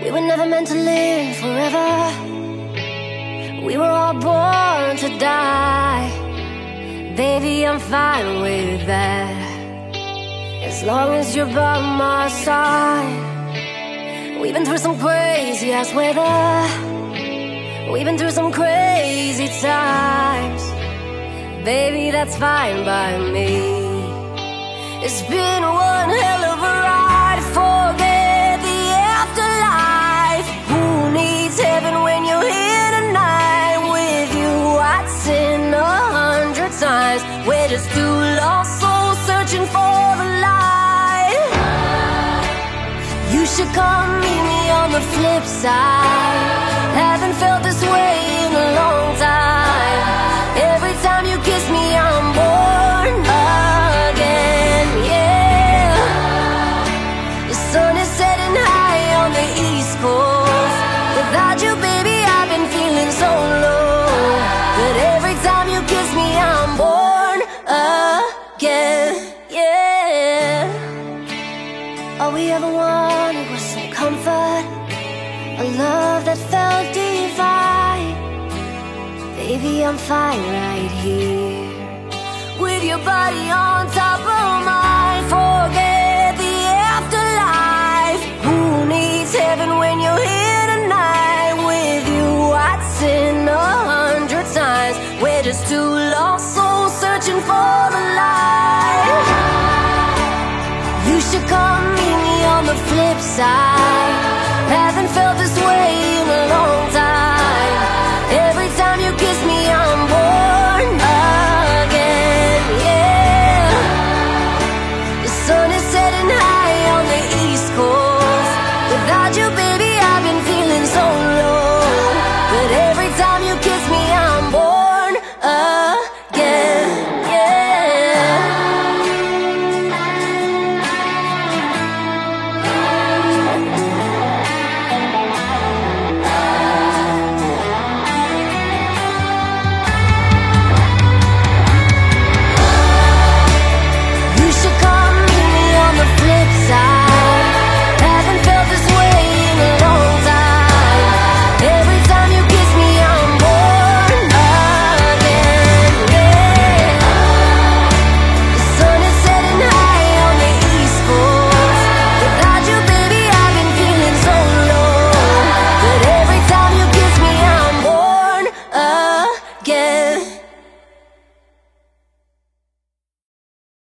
We were never meant to live forever. We were all born to die. Baby, I'm fine with that, as long as you're by my side. We've been through some crazy ass weather. We've been through some crazy times. Baby, that's fine by me. It's been one hell of a ride. Forget the afterlife. Who needs heaven when you're here tonight? With you I'd sin 100 times. We're just two lost souls searching for the light. You should come meet me on the flip side. Haven't felt this way in a long time. Every time you kiss me I'm born again, yeah. The sun is setting high on the East Coast. Without you, baby, I've been feeling so low. But every time you kiss me I'm born again, yeah. All we ever wanted was some comfort, a love that felt divine. Baby, I'm fine right here, with your body on top of mine. Forget the afterlife. Who needs heaven when you're here tonight? With you I'd sin 100 times. We're just two lost souls searching for the light. You should come meet me on the flip side.